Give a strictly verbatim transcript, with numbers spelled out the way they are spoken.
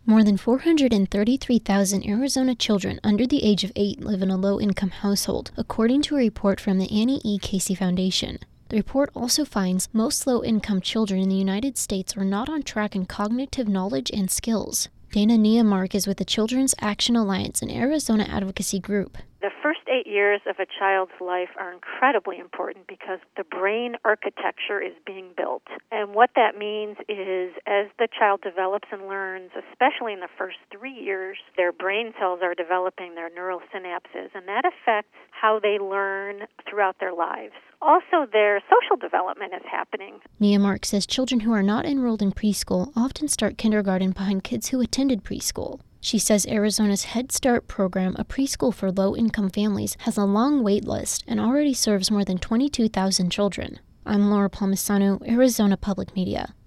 More than four hundred thirty-three thousand Arizona children under the age of eight live in a low-income household, according to a report from the Annie E. Casey Foundation. The report also finds most low-income children in the United States are not on track in cognitive knowledge and skills. Dana Niemark is with the Children's Action Alliance, an Arizona advocacy group. The first eight years of a child's life are incredibly important because the brain architecture is being built. And what that means is as the child develops and learns, especially in the first three years, their brain cells are developing their neural synapses, and that affects how they learn throughout their lives. Also, their social development is happening. Niemark says children who are not enrolled in preschool often start kindergarten behind kids who attended preschool. She says Arizona's Head Start program, a preschool for low-income families, has a long wait list and already serves more than twenty-two thousand children. I'm Laura Palmisano, Arizona Public Media.